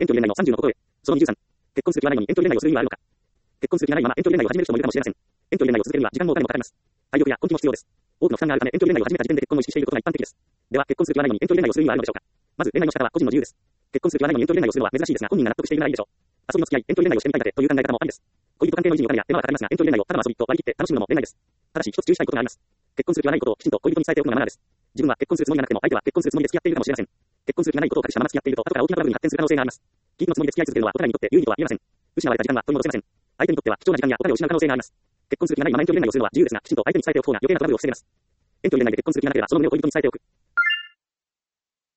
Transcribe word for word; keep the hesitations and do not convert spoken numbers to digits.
遠距離恋愛のさんじゅうのことへ。そのにじゅうさん。結婚する気はないのに遠距離恋愛をする意味はあるのか。結婚する気がないまま遠距離恋愛を始める人もいるかもしれません。遠距離恋愛を続けるには時間もお金もかかります。体力や根気も必要です。多くの負担があるため遠距離恋愛を始めた時点で結婚を意識していることが一般的です。では、結婚する気はないのに遠距離恋愛をする意味はあるのでしょうか。まず、恋愛の仕方は個人の自由です。結婚する気はないのに遠距離恋愛をするのは珍しいですが、本人が納得しているならいいでしょう。遊びの付き合い、遠距離恋愛をしてみたいだけという考え方もありです。恋人関係の維持にお金や手間がかかりますが、遠距離恋愛をただの遊びと割り切って楽しむのも恋愛です。ただし、一つ注意したいことがあります。結婚する気はないことをきちんと恋人に伝えておくのがマナーです。自分は結婚するつもりがなくても、相手は結婚するつもりで付き合っているかもしれません。結婚する気がないことを隠したまま付き合っていると、後から大きなトラブルに発展する可能性があります。聞いのつもりで付き合い続けるのは、お互いにとって有利とは言えません。失われた時間は取り戻せません。相手にとっては貴重な時間やお金を失う可能性があります。結婚する気がないまま遠距離恋愛をするのは自由ですが、きちんと相手に伝えておく方が余計なトラブルを防げます。遠距離恋愛で結婚する気がなければ、その旨を恋人に伝えておく。